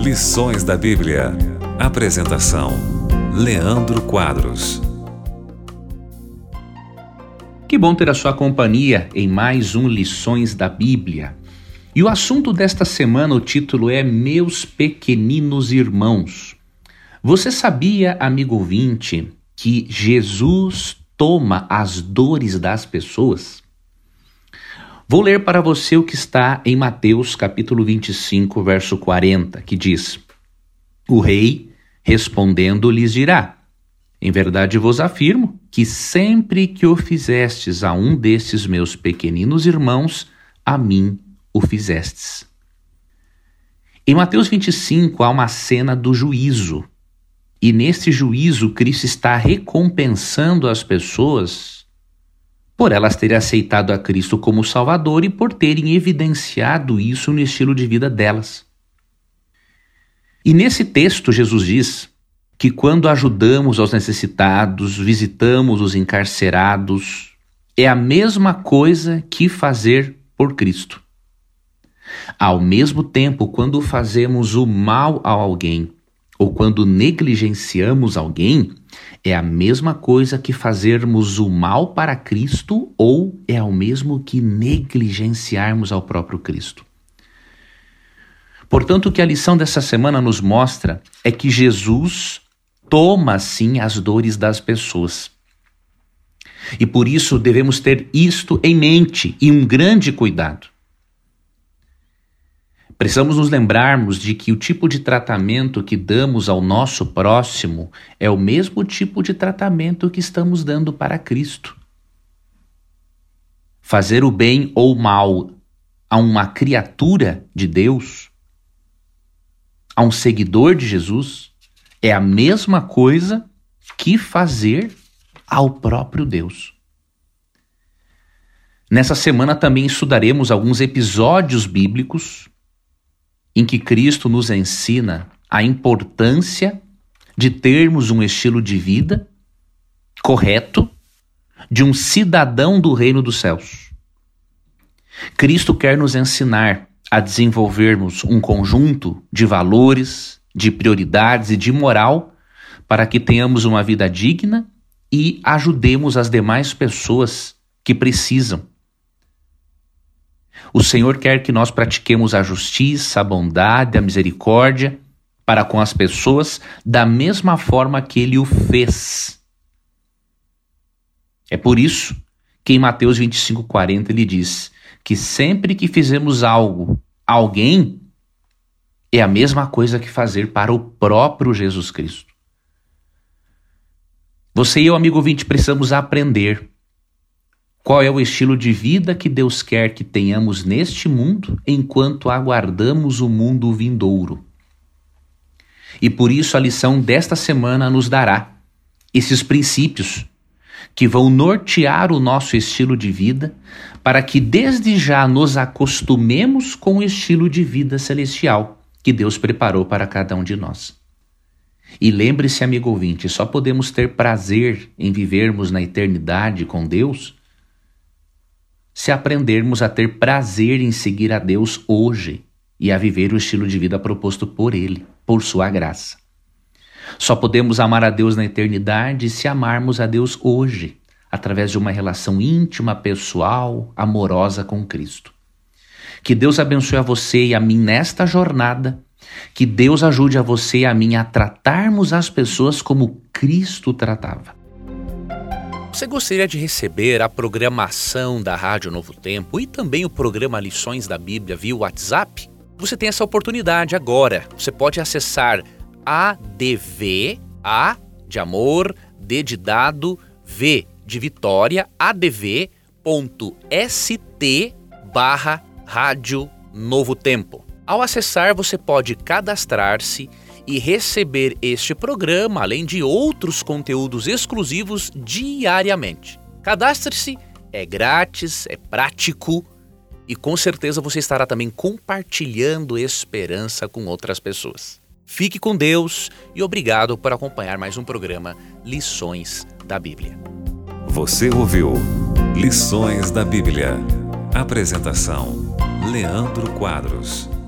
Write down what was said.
Lições da Bíblia. Apresentação: Leandro Quadros. Que bom ter a sua companhia em mais um Lições da Bíblia. E o assunto desta semana, o título é Meus Pequeninos Irmãos. Você sabia, amigo ouvinte, que Jesus toma as dores das pessoas? Vou ler para você o que está em Mateus capítulo 25, verso 40, que diz: O rei, respondendo, lhes dirá: Em verdade vos afirmo que sempre que o fizestes a um desses meus pequeninos irmãos, a mim o fizestes. Em Mateus 25 há uma cena do juízo. E nesse juízo Cristo está recompensando as pessoas por elas terem aceitado a Cristo como Salvador e por terem evidenciado isso no estilo de vida delas. E nesse texto Jesus diz que quando ajudamos aos necessitados, visitamos os encarcerados, é a mesma coisa que fazer por Cristo. Ao mesmo tempo, quando fazemos o mal a alguém ou quando negligenciamos alguém, é a mesma coisa que fazermos o mal para Cristo ou é o mesmo que negligenciarmos ao próprio Cristo. Portanto, o que a lição dessa semana nos mostra é que Jesus toma, sim, as dores das pessoas. E por isso devemos ter isto em mente e um grande cuidado. Precisamos nos lembrarmos de que o tipo de tratamento que damos ao nosso próximo é o mesmo tipo de tratamento que estamos dando para Cristo. Fazer o bem ou o mal a uma criatura de Deus, a um seguidor de Jesus, é a mesma coisa que fazer ao próprio Deus. Nessa semana também estudaremos alguns episódios bíblicos em que Cristo nos ensina a importância de termos um estilo de vida correto de um cidadão do reino dos céus. Cristo quer nos ensinar a desenvolvermos um conjunto de valores, de prioridades e de moral para que tenhamos uma vida digna e ajudemos as demais pessoas que precisam. O Senhor quer que nós pratiquemos a justiça, a bondade, a misericórdia para com as pessoas da mesma forma que Ele o fez. É por isso que em Mateus 25, 40 Ele diz que sempre que fizemos algo a alguém, é a mesma coisa que fazer para o próprio Jesus Cristo. Você e eu, amigo ouvinte, precisamos aprender qual é o estilo de vida que Deus quer que tenhamos neste mundo enquanto aguardamos o mundo vindouro. E por isso a lição desta semana nos dará esses princípios que vão nortear o nosso estilo de vida para que desde já nos acostumemos com o estilo de vida celestial que Deus preparou para cada um de nós. E lembre-se, amigo ouvinte, só podemos ter prazer em vivermos na eternidade com Deus se aprendermos a ter prazer em seguir a Deus hoje e a viver o estilo de vida proposto por Ele, por sua graça. Só podemos amar a Deus na eternidade se amarmos a Deus hoje, através de uma relação íntima, pessoal, amorosa com Cristo. Que Deus abençoe a você e a mim nesta jornada, que Deus ajude a você e a mim a tratarmos as pessoas como Cristo tratava. Você gostaria de receber a programação da Rádio Novo Tempo e também o programa Lições da Bíblia via WhatsApp? Você tem essa oportunidade agora. Você pode acessar ADV, A de amor, D de dado, V de Vitória, adv.st/Rádio Novo Tempo. Ao acessar, você pode cadastrar-se e receber este programa, além de outros conteúdos exclusivos diariamente. Cadastre-se, é grátis, é prático e com certeza você estará também compartilhando esperança com outras pessoas. Fique com Deus e obrigado por acompanhar mais um programa Lições da Bíblia. Você ouviu Lições da Bíblia. Apresentação: Leandro Quadros.